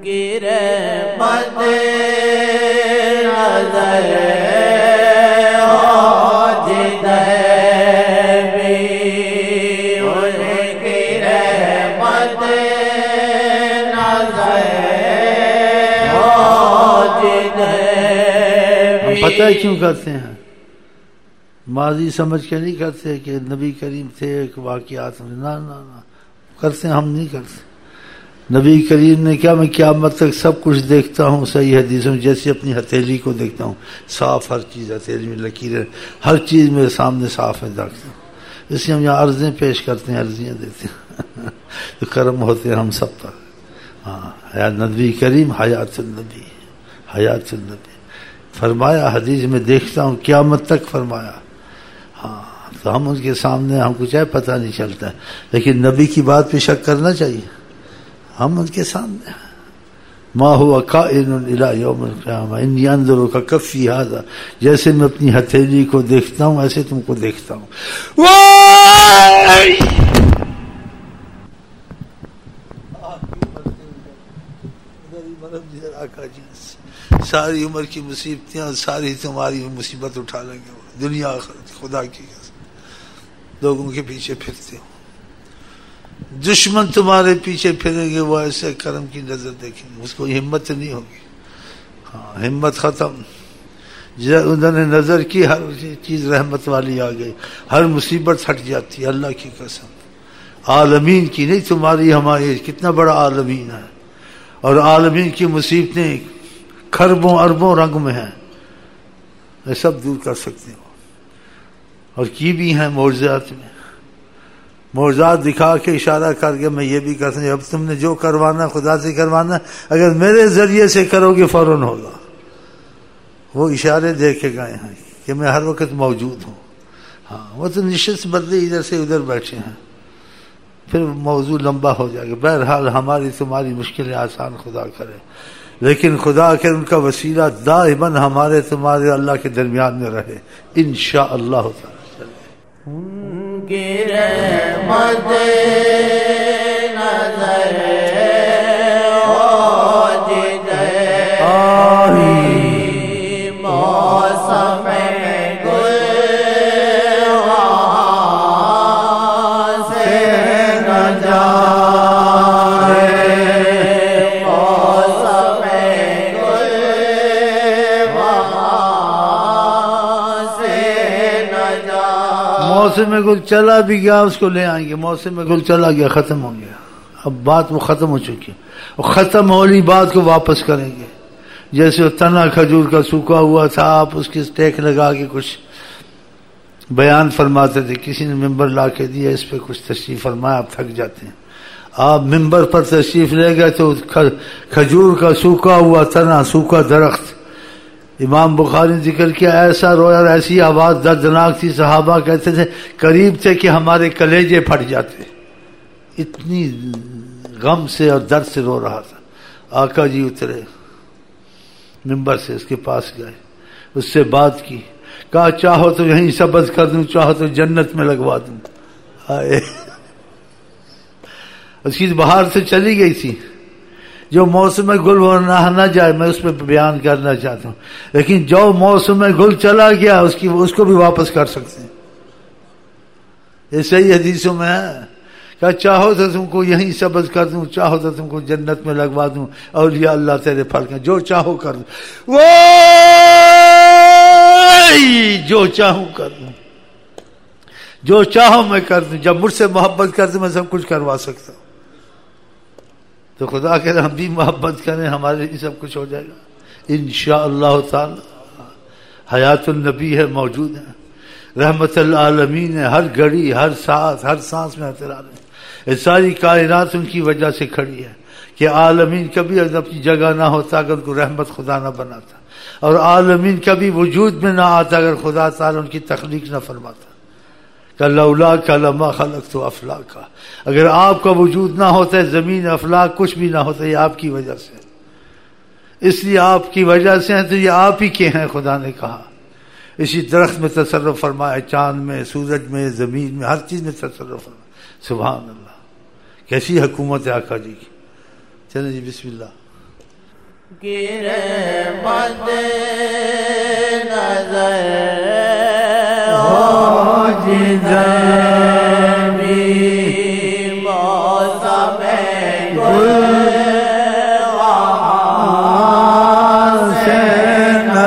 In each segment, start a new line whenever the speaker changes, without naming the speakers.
کی رحمت نظر ہو جدھر بھی، ان کی رحمت نظر ہو جدھر بھی۔
پتہ ہے کیوں کرتے ہیں؟ ماضی سمجھ کے نہیں کرتے کہ نبی کریم تھے ایک واقعات میں، نہ کرتے ہیں، ہم نہیں کرتے۔ نبی کریم نے کیا، میں قیامت تک سب کچھ دیکھتا ہوں صحیح حدیثوں، جیسے اپنی ہتھیلی کو دیکھتا ہوں، صاف ہر چیز، ہتھیلی میں لکیریں، ہر چیز میرے سامنے صاف ہے، دیکھتا ہوں۔ اس لیے ہم یہاں عرضیں پیش کرتے ہیں، عرضیاں دیتے ہیں تو کرم ہوتے ہیں ہم سب پر۔ ہاں، نبی کریم حیات النبی، حیات النبی فرمایا، حدیث میں دیکھتا ہوں قیامت تک فرمایا۔ ہاں، تو ہم ان کے سامنے، ہم کو چاہے پتہ نہیں چلتا ہے، لیکن نبی کی بات پہ شک کرنا چاہیے۔ ہم ان کے سامنے ما هو کائن الی یوم القیامہ انی انظر ککفی ھذا، جیسے میں اپنی ہتھیلی کو دیکھتا ہوں ایسے تم کو دیکھتا ہوں۔ ساری عمر کی مصیبتیں، ساری تمہاری مصیبت اٹھا لیں گے، دنیا آخرت، خدا کی قسم۔ لوگوں کے پیچھے پھرتے ہو، دشمن تمہارے پیچھے پھریں گے، وہ ایسے کرم کی نظر دیکھیں گے، اس کو ہمت نہیں ہوگی۔ ہاں، ہمت ختم۔ انہوں نے نظر کی، ہر چیز رحمت والی آ گئی، ہر مصیبت ہٹ جاتی ہے، اللہ کی قسم۔ عالمین کی نہیں، تمہاری ہماری، کتنا بڑا عالمین ہے، اور عالمین کی مصیبتیں کھربوں اربوں رنگ میں ہیں، میں سب دور کر سکتے ہو، اور کی بھی ہیں معجزات میں، معجزات دکھا کے اشارہ کر کے میں یہ بھی کر سکتا ہوں، اب تم نے جو کروانا خدا سے کروانا، اگر میرے ذریعے سے کرو گے فوراً ہوگا۔ وہ اشارے دے کے گئے ہیں کہ میں ہر وقت موجود ہوں۔ ہاں، وہ تو نشست بدلے ادھر سے ادھر بیٹھے ہیں، پھر موضوع لمبا ہو جائے گا۔ بہرحال ہماری تمہاری مشکلیں آسان خدا کرے، لیکن خدا کے ان کا وسیلہ دائماً ہمارے تمہارے اللہ کے درمیان میں رہے انشاءاللہ تعالی۔
ان کی رحمت نظر ہو جدھر موسم گل وہاں سے نہ جائے، موسم گل وہاں سے نہ جائے۔
موسم گل چلا بھی گیا، اس کو لے آئیں گے، موسم گل چلا گیا، ختم ہو گیا، اب بات وہ ختم ہو چکی ہے، اور ختم ہولی بات کو واپس کریں گے۔ جیسے وہ تنا کھجور کا سوکھا ہوا تھا، آپ اس کی ٹیک لگا کے کچھ بیان فرماتے تھے، کسی نے ممبر لا کے دیا، اس پہ کچھ تشریف فرمایا، آپ تھک جاتے ہیں، آپ ممبر پر تشریف لے گئے تو کھجور کا سوکھا ہوا تنا، سوکھا درخت، امام بخاری نے ذکر کیا، ایسا رویا اور ایسی آواز دردناک تھی، صحابہ کہتے تھے قریب تھے کہ ہمارے کلیجے پھٹ جاتے، اتنی غم سے اور درد سے رو رہا تھا۔ آقا جی اترے ممبر سے، اس کے پاس گئے، اس سے بات کی، کہا چاہو تو یہیں سبز کر دوں، چاہو تو جنت میں لگوا دوں۔ آئے اس کی بہار سے چلی گئی تھی، جو موسم گل نہ جائے، میں اس پہ بیان کرنا چاہتا ہوں، لیکن جو موسم گل چلا گیا اس کو بھی واپس کر سکتے ہیں، یہ صحیح حدیثوں میں ہے، کہ چاہو تو تم کو یہیں سبز کر دوں، چاہو تو تم کو جنت میں لگوا دوں، اولیاء اللہ تیرے پھل کا، جو چاہو کر دوں، جو چاہوں کر دوں، جو چاہو میں کر دوں، جب مجھ سے محبت کر دوں میں سب کچھ کروا سکتا ہوں۔ تو خدا کہ ہم بھی محبت کریں، ہمارے لیے سب کچھ ہو جائے گا انشاءاللہ تعالی۔ حیات النبی ہے، موجود ہے، رحمت العالمین ہے، ہر گھڑی، ہر ساتھ، ہر سانس میں اثر آ رہے ہیں، یہ ساری کائنات ان کی وجہ سے کھڑی ہے، کہ عالمین کبھی اپنی جگہ نہ ہوتا اگر ان کو رحمت خدا نہ بناتا، اور عالمین کبھی وجود میں نہ آتا اگر خدا تعالی ان کی تخلیق نہ فرماتا۔ کہ لولا لما خلقت افلاکا، اگر آپ کا وجود نہ ہوتا ہے زمین افلاک کچھ بھی نہ ہوتا، یہ آپ کی وجہ سے، اس لیے آپ کی وجہ سے ہیں تو یہ آپ ہی کے ہیں، خدا نے کہا۔ اسی درخت میں تصرف فرمایا، چاند میں، سورج میں، زمین میں، ہر چیز میں تصرف فرمایا، سبحان اللہ، کیسی حکومت ہے آقا جی کی۔ چلیں جی بسم اللہ۔
گرے مد نظر ہو جدھر بھی موسم گل وہاں سے نہ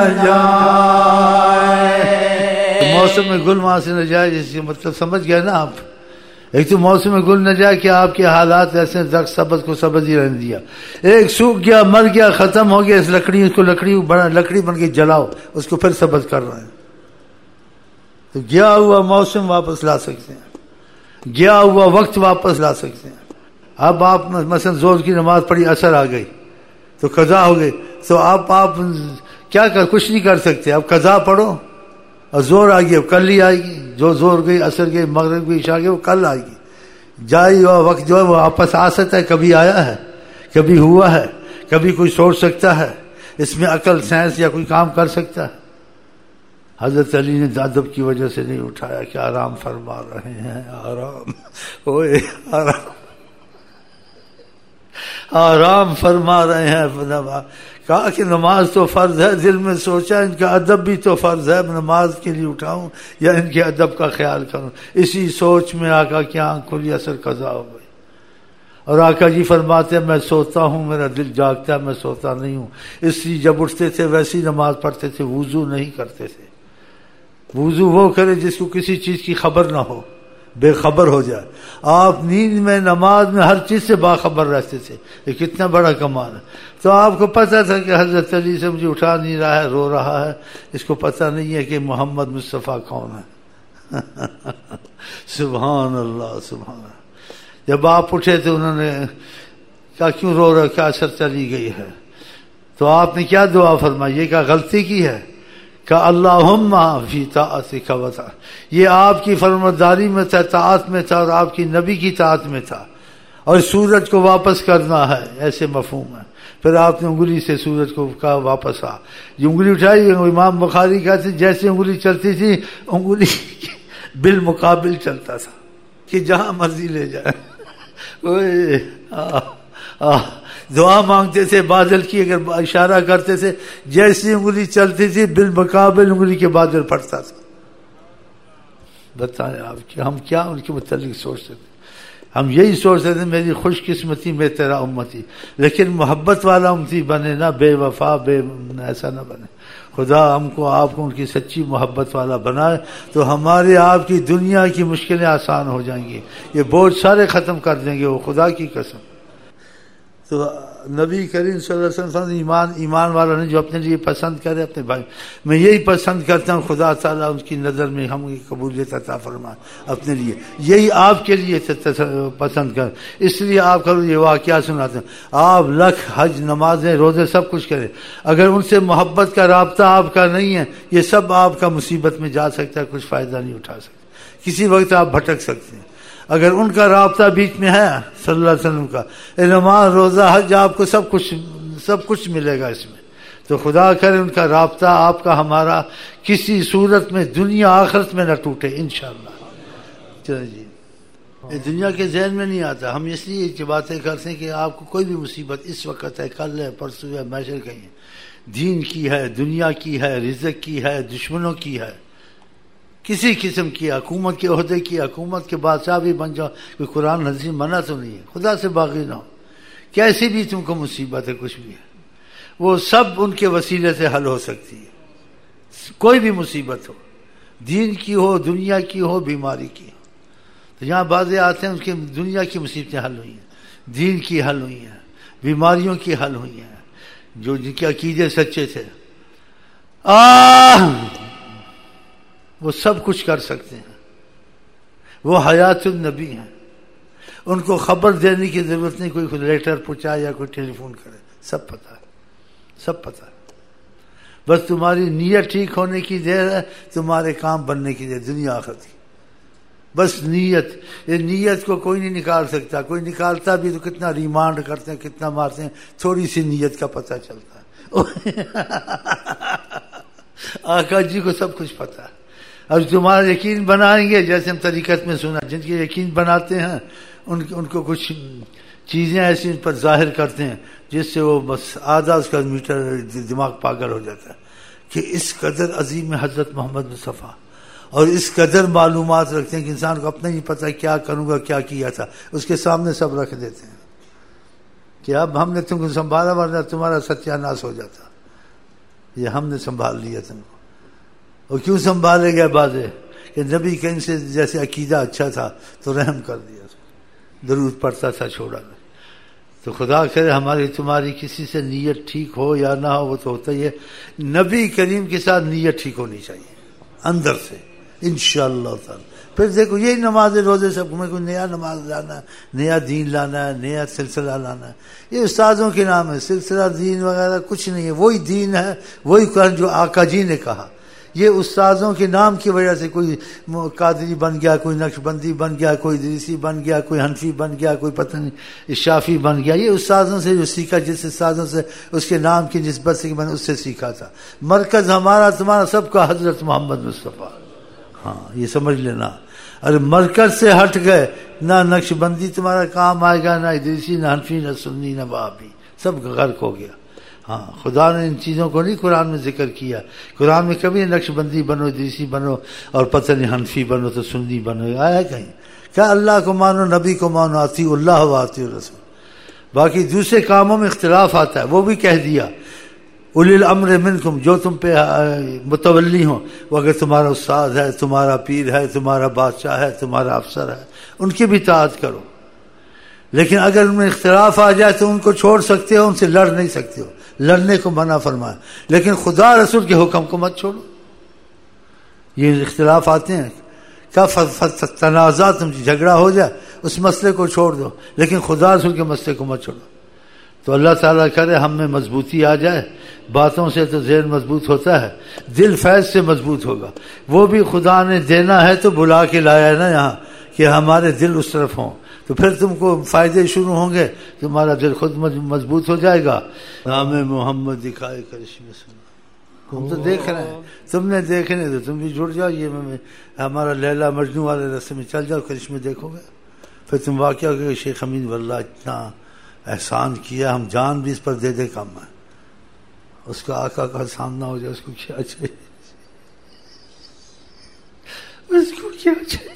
جائے.
موسم میں گل وہاں سے نہ جائے، جس کا مطلب سمجھ گئے نا آپ. ایک تو موسم میں گل نہ جائے کہ آپ کے حالات ایسے درخت سبز کو سبز ہی رہنے دیا، ایک سوکھ گیا مر گیا ختم ہو گیا، اس لکڑی بن کے جلاؤ اس کو پھر سبز کر رہے ہیں. تو گیا ہوا موسم واپس لا سکتے ہیں، گیا ہوا وقت واپس لا سکتے ہیں. اب آپ مثلا زور کی نماز پڑھی، اثر آ گئی تو قضا ہو گئی، تو آپ کیا کچھ نہیں کر سکتے. اب قضا پڑھو اور زور آ گئی، اب کل ہی آئے گی. جو زور گئی اثر گئی مغرب کی عشاء گئی وہ کل آئے گی. جائے ہوا وقت جو ہے وہ واپس آ سکتا ہے، کبھی آیا ہے کبھی ہوا ہے، کبھی کوئی سوچ سکتا ہے، اس میں عقل سائنس یا کوئی کام کر سکتا ہے. حضرت علی نے ادب کی وجہ سے نہیں اٹھایا کہ آرام فرما رہے ہیں، آرام اوئے آرام فرما رہے ہیں. کہا کہ نماز تو فرض ہے، دل میں سوچا ان کا ادب بھی تو فرض ہے، نماز کے لیے اٹھاؤں یا ان کے ادب کا خیال کروں. اسی سوچ میں آقا کی آنکھ کھلی، اثر قضا ہو گئی. اور آقا جی فرماتے ہیں میں سوتا ہوں میرا دل جاگتا ہے، میں سوتا نہیں ہوں. اس لیے جب اٹھتے تھے ویسی نماز پڑھتے تھے، وضو نہیں کرتے تھے. وضو وہ کرے جس کو کسی چیز کی خبر نہ ہو، بے خبر ہو جائے. آپ نیند میں نماز میں ہر چیز سے باخبر رہتے تھے. یہ کتنا بڑا کمال ہے. تو آپ کو پتہ تھا کہ حضرت علی سے مجھے اٹھا نہیں رہا ہے، رو رہا ہے، اس کو پتہ نہیں ہے کہ محمد مصطفیٰ کون ہے. سبحان اللہ سبحان اللہ. جب آپ اٹھے تو انہوں نے کہا کیوں رو رہا، کیا اثر چلی گئی ہے. تو آپ نے کیا دعا فرمائی، یہ کیا غلطی کی ہے کہ اللہم فی طاعتک و طاعت. یہ آپ کی فرمانبرداری میں تھا، طاعت میں تھا، اور آپ کی نبی کی طاعت میں تھا. اور سورج کو واپس کرنا ہے، ایسے مفہوم ہے. پھر آپ نے انگلی سے سورج کو کہا واپس آ. جو انگلی اٹھائی، امام بخاری کہتے جیسے انگلی چلتی تھی انگلی بالمقابل چلتا تھا کہ جہاں مرضی لے جائے. دعا مانگتے تھے بادل کی، اگر اشارہ کرتے تھے جیسی انگلی چلتی تھی بالمقابل انگلی کے بادل پڑتا تھا. بتائیں آپ کہ ہم کیا ان کے متعلق سوچ سکتے. ہم یہی سوچ رہے تھے میری خوش قسمتی میں تیرا امتی، لیکن محبت والا امتی بنے نا، بے وفا ایسا نہ بنے. خدا ہم کو آپ کو ان کی سچی محبت والا بنائے تو ہمارے آپ کی دنیا کی مشکلیں آسان ہو جائیں گی، یہ بوجھ سارے ختم کر دیں گے وہ، خدا کی قسم. تو نبی کریم صلی اللہ علیہ وسلم ایمان والا نہیں جو اپنے لیے پسند کرے اپنے بھائی. میں یہی پسند کرتا ہوں خدا تعالیٰ ان کی نظر میں ہم کی قبولیت عطا فرمائے اپنے لیے. یہی آپ کے لیے پسند کر. اس لیے آپ کرو یہ واقعہ سناتے ہیں. آپ لکھ حج نمازیں روزے سب کچھ کریں، اگر ان سے محبت کا رابطہ آپ کا نہیں ہے یہ سب آپ کا مصیبت میں جا سکتا ہے، کچھ فائدہ نہیں اٹھا سکتے، کسی وقت آپ بھٹک سکتے ہیں. اگر ان کا رابطہ بیچ میں ہے صلی اللہ علیہ وسلم کا، نماز روزہ حج آپ کو سب کچھ ملے گا اس میں. تو خدا کرے ان کا رابطہ آپ کا ہمارا کسی صورت میں دنیا آخرت میں نہ ٹوٹے انشاءاللہ. چلو جی، یہ دنیا کے ذہن میں نہیں آتا. ہم اس لیے یہ باتیں کرتے ہیں کہ آپ کو کوئی بھی مصیبت اس وقت ہے، کل ہے، پرسوں ہے، محشر کہیں ہے، دین کی ہے، دنیا کی ہے، رزق کی ہے، دشمنوں کی ہے، کسی قسم کی، حکومت کے عہدے کی، حکومت کے بادشاہ بھی بن جاؤ، کوئی قرآن حدیث منع تو نہیں ہے. خدا سے باغی نہ ہو، کیسی بھی تم کو مصیبت ہے، کچھ بھی ہے، وہ سب ان کے وسیلے سے حل ہو سکتی ہے. کوئی بھی مصیبت ہو، دین کی ہو، دنیا کی ہو، بیماری کی ہو. تو یہاں بازے آتے ہیں ان کے دنیا کی مصیبتیں حل ہوئی ہیں، دین کی حل ہوئی ہیں، بیماریوں کی حل ہوئی ہیں، جو جن کے عقیدے سچے تھے وہ سب کچھ کر سکتے ہیں. وہ حیات النبی ہیں، ان کو خبر دینے کی ضرورت نہیں، کوئی لیٹر پہنچائے یا کوئی ٹیلی فون کرے، سب پتہ ہے، سب پتہ ہے. بس تمہاری نیت ٹھیک ہونے کی دیر ہے، تمہارے کام بننے کی دیر، دنیا آخرت کی. بس نیت، یہ نیت کو کوئی نہیں نکال سکتا. کوئی نکالتا بھی تو کتنا ریمانڈ کرتے ہیں، کتنا مارتے ہیں، تھوڑی سی نیت کا پتہ چلتا ہے. آقا جی کو سب کچھ پتہ ہے. اب تمہارا یقین بنائیں گے، جیسے ہم طریقت میں سنا، جن کے یقین بناتے ہیں ان کو کچھ چیزیں ایسی پر ظاہر کرتے ہیں جس سے وہ بس آدھا اس کا میٹر دماغ پاگل ہو جاتا ہے کہ اس قدر عظیم حضرت محمد مصطفیٰ، اور اس قدر معلومات رکھتے ہیں کہ انسان کو اپنا نہیں پتہ کیا کروں گا کیا کیا تھا، اس کے سامنے سب رکھ دیتے ہیں کہ اب ہم نے تم کو سنبھالا ورنہ تمہارا ستیہ ناش ہو جاتا، یہ ہم نے سنبھال لیا تم کو۔ اور کیوں سنبھالے گئے بازے کہ نبی کریم سے جیسے عقیدہ اچھا تھا تو رحم کر دیا، درود پڑھتا تھا چھوڑا نہیں۔ تو خدا کرے ہماری تمہاری کسی سے نیت ٹھیک ہو یا نہ ہو، وہ تو ہوتا ہی ہے، نبی کریم کے ساتھ نیت ٹھیک ہونی چاہیے اندر سے انشاءاللہ تعالی۔ پھر دیکھو یہی نماز روزے سب میں کوئی نیا نماز لانا ہے، نیا دین لانا ہے، نیا سلسلہ لانا ہے، یہ استادوں کے نام ہے، سلسلہ دین وغیرہ کچھ نہیں ہے، وہی دین ہے، وہی قرآن جو آقا جی نے کہا۔ یہ استاذوں کے نام کی وجہ سے کوئی قادری بن گیا، کوئی نقش بندی بن گیا، کوئی ادریسی بن گیا، کوئی حنفی بن گیا، کوئی پتہ نہیں شافی بن گیا، یہ استاذوں سے جو سیکھا، جس استاذوں سے اس کے نام کی نسبت سے کہ میں نے اس سے سیکھا تھا۔ مرکز ہمارا تمہارا سب کا حضرت محمد مصطفیٰ، ہاں یہ سمجھ لینا۔ ارے مرکز سے ہٹ گئے، نہ نقش بندی تمہارا کام آئے گا، نہ ادریسی، نہ حنفی، نہ سنی، نہ وہابی، سب غرق ہو گیا۔ ہاں خدا نے ان چیزوں کو نہیں قرآن میں ذکر کیا، قرآن میں کبھی نقش بندی بنو، ادریسی بنو اور پتہ نہیں حنفی بنو تو سنی بنو، آیا کہیں؟ کیا اللہ کو مانو، نبی کو مانو، اطیعوا اللہ و اطیعوا الرسول۔ باقی دوسرے کاموں میں اختلاف آتا ہے، وہ بھی کہہ دیا اولی الامر منکم، جو تم پہ متولی ہوں، وہ اگر تمہارا استاد ہے، تمہارا پیر ہے، تمہارا بادشاہ ہے، تمہارا افسر ہے، ان کی بھی اطاعت کرو۔ لیکن اگر ان میں اختلاف آ جائے تو ان کو چھوڑ سکتے ہو، ان سے لڑ نہیں سکتے ہو، لڑنے کو منع فرمایا، لیکن خدا رسول کے حکم کو مت چھوڑو۔ یہ اختلاف آتے ہیں، کیا تنازع تم جھگڑا ہو جائے اس مسئلے کو چھوڑ دو، لیکن خدا رسول کے مسئلے کو مت چھوڑو۔ تو اللہ تعالیٰ کرے ہم میں مضبوطی آ جائے، باتوں سے تو ذہن مضبوط ہوتا ہے، دل فیض سے مضبوط ہوگا، وہ بھی خدا نے دینا ہے تو بلا کے لایا ہے نا یہاں کہ ہمارے دل اس طرف ہوں، تو پھر تم کو فائدے شروع ہوں گے، تمہارا دل خود مضبوط ہو جائے گا۔ نام محمد دکھائے کرشمے سنا، ہم تو دیکھ رہے ہیں، تم نے دیکھنے تو تم بھی جڑ جاؤ، یہ ہمارا لیلا مجنو والے راستے میں چل جاؤ، کرشمے دیکھو گے، پھر تم واقعہ کہ شیخ امین واللہ اتنا احسان کیا، ہم جان بھی اس پر دے دے کم ہے، اس کا آقا کا سامنا ہو جائے، اس کو کیا چاہیے، اس کو کیا چاہیے،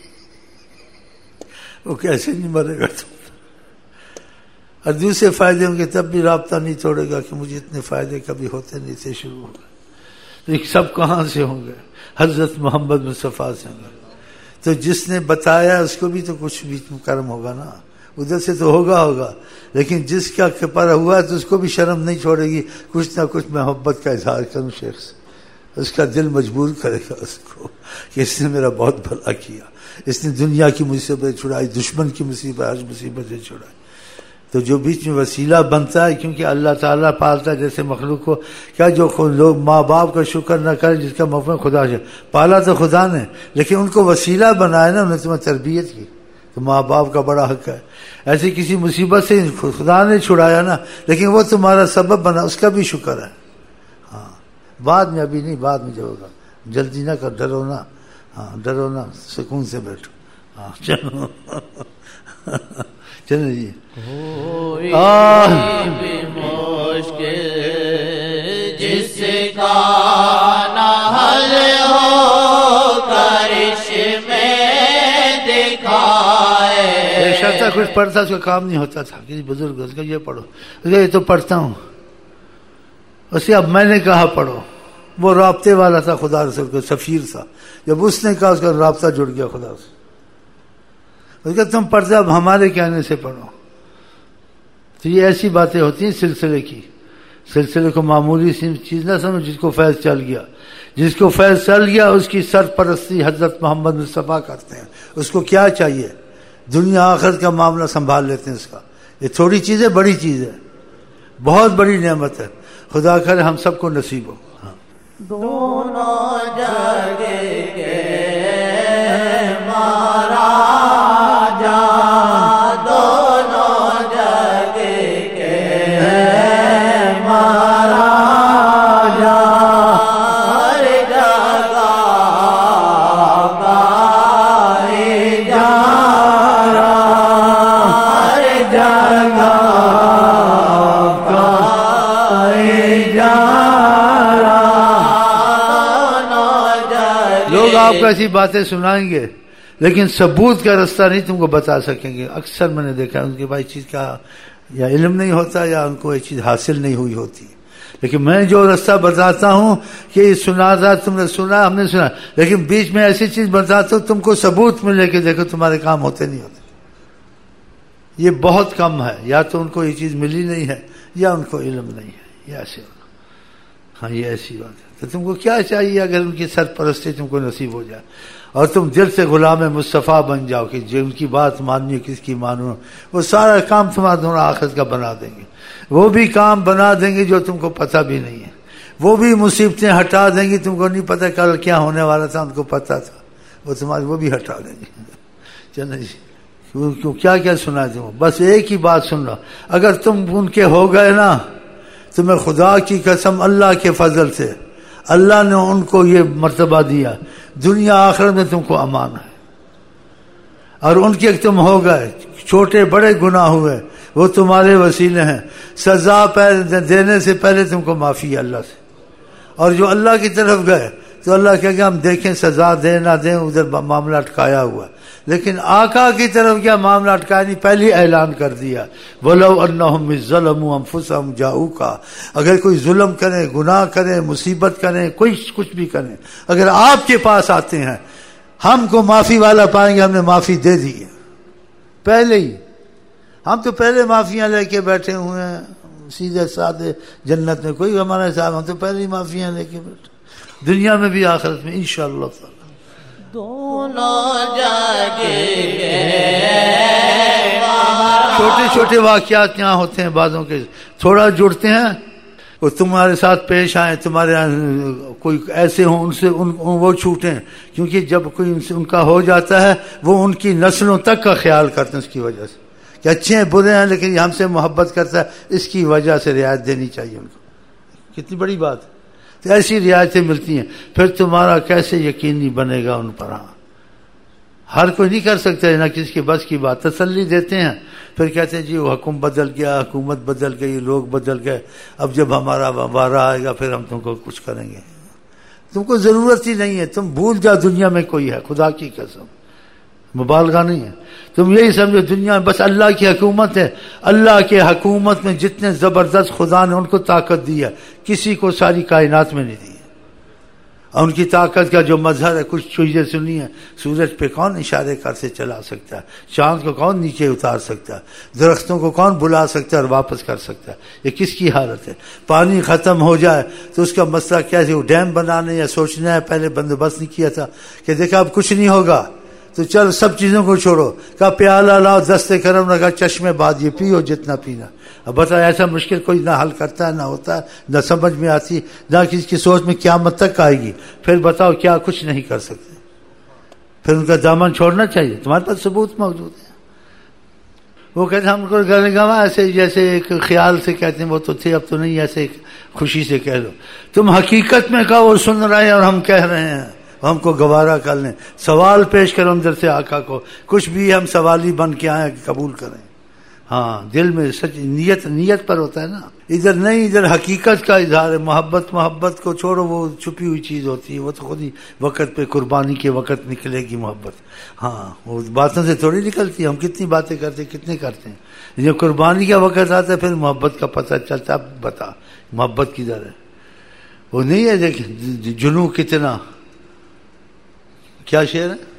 وہ کیسے نہیں مرے گا تم، اور دوسرے فائدے ہوں گے تب بھی رابطہ نہیں توڑے گا کہ مجھے اتنے فائدے کبھی ہوتے نہیں تھے، شروع ہو گئے، لیکن سب کہاں سے ہوں گے؟ حضرت محمد مصطفیٰ سے ہوں گے۔ تو جس نے بتایا اس کو بھی تو کچھ بھی کرم ہوگا نا، ادھر سے تو ہوگا، لیکن جس کا پر ہوا ہے تو اس کو بھی شرم نہیں چھوڑے گی، کچھ نہ کچھ محبت کا اظہار کروں شیخ سے، اس کا دل مجبور کرے گا اس کو کہ اس نے میرا بہت بھلا کیا، اس نے دنیا کی مصیبت چھڑائی، دشمن کی مصیبت، ہر مصیبت سے چھڑائی۔ تو جو بیچ میں وسیلہ بنتا ہے، کیونکہ اللہ تعالیٰ پالتا ہے جیسے مخلوق کو، کیا جو لوگ ماں باپ کا شکر نہ کریں جس کا مفہوم خدا سے پالا تو خدا نے، لیکن ان کو وسیلہ بنایا نا، انہوں نے تمہیں تربیت کی، تو ماں باپ کا بڑا حق ہے۔ ایسی کسی مصیبت سے خدا نے چھڑایا نا، لیکن وہ تمہارا سبب بنا، اس کا بھی شکر ہے۔ ہاں بعد میں، ابھی نہیں، بعد میں جو ہوگا، جلدی نہ کر، ڈرو نہ، ہاں ڈرو نہ، سکون سے بیٹھو، ہاں چلو چلو جی۔
بھی مشکل جس کا نہ حل ہو کرشمے دکھائے۔
شرطہ کچھ پڑھتا اس کا کام نہیں ہوتا تھا، کسی بزرگ اس کا یہ پڑھو، یہ تو پڑھتا ہوں، اسے اب میں نے کہا پڑھو، وہ رابطے والا تھا خدا رسول کو، سفیر تھا، جب اس نے کہا اس کا رابطہ جڑ گیا خدا سے، اس کا تم پڑھتے اب ہمارے کہنے سے پڑھو۔ تو یہ ایسی باتیں ہوتی ہیں سلسلے کی، سلسلے کو معمولی سی چیز نہ سمجھ، جس کو فیض چل گیا، جس کو فیض چل گیا اس کی سرپرستی حضرت محمد مصطفیٰ کرتے ہیں۔ اس کو کیا چاہیے؟ دنیا آخرت کا معاملہ سنبھال لیتے ہیں اس کا۔ یہ تھوڑی چیز ہے، بڑی چیز ہے، بہت بڑی نعمت ہے، خدا کرے ہم سب کو نصیب ہو۔ ہاں
دونوں جگہ کے مارا جا، دونوں جگہ کے مارا جا، ہر جگہ کا جا، ہر جگہ
آپ کو ایسی باتیں سنائیں گے لیکن ثبوت کا راستہ نہیں تم کو بتا سکیں گے. اکثر میں نے دیکھا ان کے پاس چیز کا یا علم نہیں ہوتا یا ان کو یہ چیز حاصل نہیں ہوئی ہوتی. لیکن میں جو راستہ بتاتا ہوں کہ سنا تھا تم نے سنا ہم نے سنا, لیکن بیچ میں ایسی چیز بتاتا ہوں تم کو ثبوت ملے کہ دیکھو تمہارے کام ہوتے نہیں ہوتے. یہ بہت کم ہے, یا تو ان کو یہ چیز ملی نہیں ہے یا ان کو علم نہیں ہے, یہ ایسے ہونا. ہاں یہ ایسی بات ہے. تو تم کو کیا چاہیے اگر ان کی سرپرستی تم کو نصیب ہو جائے اور تم دل سے غلام مصطفیٰ بن جاؤ کہ جو ان کی بات ماننی کس کی مانو, وہ سارا کام تمہارا دونوں آخرت کا بنا دیں گے. وہ بھی کام بنا دیں گے جو تم کو پتہ بھی نہیں ہے, وہ بھی مصیبتیں ہٹا دیں گی تم کو نہیں پتہ کل کیا ہونے والا تھا, ان کو پتہ تھا, وہ تمہاری وہ بھی ہٹا دیں گے. چلو جی کیوں کیا کیا سنا تم, بس ایک ہی بات سن لو. اگر تم ان کے ہو گئے نا, تمہیں خدا کی قسم اللہ کے فضل سے اللہ نے ان کو یہ مرتبہ دیا, دنیا آخرت میں تم کو امان ہے. اور ان کے تم ہو گئے, چھوٹے بڑے گناہ ہوئے وہ تمہارے وسیلے ہیں. سزا دینے سے پہلے تم کو معافی ہے اللہ سے. اور جو اللہ کی طرف گئے تو اللہ کہے کہ ہم دیکھیں سزا دیں نہ دیں, ادھر معاملہ اٹکایا ہوا. لیکن آقا کی طرف کیا معاملہ اٹکایا نہیں, پہلے اعلان کر دیا وَلَوْ أَنَّهُمْ ظَلَمُوا أَنفُسَهُمْ جَاءُوكَ. اگر کوئی ظلم کرے, گناہ کرے, مصیبت کرے, کچھ بھی کرے, اگر آپ کے پاس آتے ہیں ہم کو معافی والا پائیں گے. ہم نے معافی دے دی ہے پہلے ہی. ہم تو پہلے معافیاں لے کے بیٹھے ہوئے ہیں سیدھے سادے جنت میں, کوئی ہمارے صاحب ہم تو پہلے ہی معافیاں لے کے بیٹھے, دنیا میں بھی آخرت میں انشاءاللہ تعالی.
دونوں جگہ
چھوٹے چھوٹے واقعات یہاں ہوتے ہیں بعضوں کے, تھوڑا جڑتے ہیں, وہ تمہارے ساتھ پیش آئیں, تمہارے کوئی ایسے ہوں ان سے وہ چھوٹیں, کیونکہ جب کوئی ان کا ہو جاتا ہے وہ ان کی نسلوں تک کا خیال کرتے ہیں اس کی وجہ سے کہ اچھے ہیں برے ہیں لیکن یہ ہم سے محبت کرتا ہے, اس کی وجہ سے رعایت دینی چاہیے ان کو. کتنی بڑی بات ہے. تو ایسی رعایتیں ملتی ہیں, پھر تمہارا کیسے یقینی بنے گا ان پر. ہاں ہر کوئی نہیں کر سکتا ہے, نہ کسی کے بس کی بات. تسلی دیتے ہیں پھر کہتے ہیں جی وہ حکم بدل گیا, حکومت بدل گئی, لوگ بدل گئے, اب جب ہمارا وارہ آئے گا پھر ہم تم کو کچھ کریں گے. تم کو ضرورت ہی نہیں ہے, تم بھول جاؤ دنیا میں کوئی ہے, خدا کی قسم مبالغہ نہیں ہے. تم یہی سمجھو دنیا میں بس اللہ کی حکومت ہے. اللہ کے حکومت میں جتنے زبردست خدا نے ان کو طاقت دی ہے, کسی کو ساری کائنات میں نہیں دی ہے. اور ان کی طاقت کا جو مظہر ہے, کچھ چیزیں سنی ہیں, سورج پہ کون اشارے کر سے چلا سکتا ہے, چاند کو کون نیچے اتار سکتا ہے, درختوں کو کون بلا سکتا ہے اور واپس کر سکتا ہے. یہ کس کی حالت ہے. پانی ختم ہو جائے تو اس کا مسئلہ کیسے, وہ ڈیم بنانے یا سوچنا ہے, پہلے بندوبست نہیں کیا تھا کہ دیکھا اب کچھ نہیں ہوگا تو چل سب چیزوں کو چھوڑو, کہا پیالہ لاؤ, دست کرم لگا, چشمے بعد یہ پیو جتنا پینا. اب بتا ایسا مشکل کوئی نہ حل کرتا ہے, نہ ہوتا ہے, نہ سمجھ میں آتی, نہ کسی کی سوچ میں قیامت تک آئے گی. پھر بتاؤ کیا کچھ نہیں کر سکتے, پھر ان کا دامن چھوڑنا چاہیے. تمہارے پاس ثبوت موجود ہے. وہ کہتے ہیں ہم کو گاہ ایسے جیسے ایک خیال سے کہتے ہیں وہ تو تھے اب تو نہیں, ایسے خوشی سے کہہ لو. تم حقیقت میں کہو وہ سن رہے ہیں اور ہم کہہ رہے ہیں, ہم کو گوارا کر لیں. سوال پیش کرو اندر سے آقا کو, کچھ بھی ہم سوالی بن کے آئے قبول کریں. ہاں دل میں سچ نیت پر ہوتا ہے نا, ادھر نہیں, ادھر حقیقت کا اظہار ہے. محبت کو چھوڑو, وہ چھپی ہوئی چیز ہوتی ہے, وہ تو خود ہی وقت پہ قربانی کے وقت نکلے گی محبت. ہاں وہ باتوں سے تھوڑی نکلتی ہے. ہم کتنی باتیں کرتے کتنے کرتے ہیں, جب قربانی کا وقت آتا ہے پھر محبت کا پتہ چلتا. اب بتا محبت کدھر ہے. وہ نہیں ہے دیکھ جنوں کتنا, کیا شعر ہے.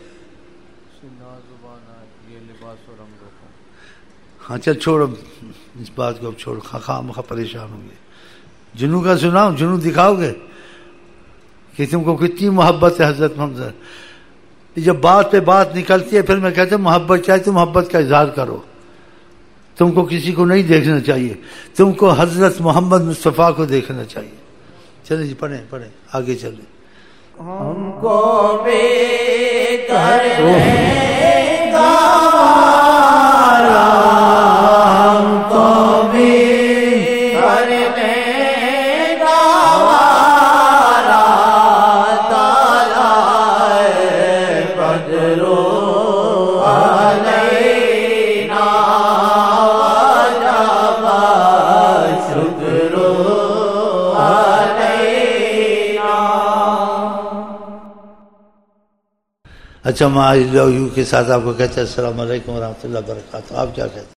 ہاں چل چھوڑو اس بات کو, اب چھوڑ, خام پریشان ہوں گے. جنوں کا سناؤ, جنوں دکھاؤ گے کہ تم کو کتنی محبت ہے حضرت محمد. جب بات پہ بات نکلتی ہے پھر میں کہتا ہوں محبت چاہیے تو محبت کا اظہار کرو. تم کو کسی کو نہیں دیکھنا چاہیے, تم کو حضرت محمد مصطفیٰ کو دیکھنا چاہیے. چلیں جی پڑھیں آگے چلیں.
ہم کو بھی کرنے گا ہم کو بھی کرنے گا تعالی بدرو علینا وجب شکر علینا.
اچھا میں آئی لو یو کے ساتھ آپ کو کہتے ہیں السلام علیکم ورحمۃ اللہ وبرکاتہ. آپ کیا کہتے ہیں؟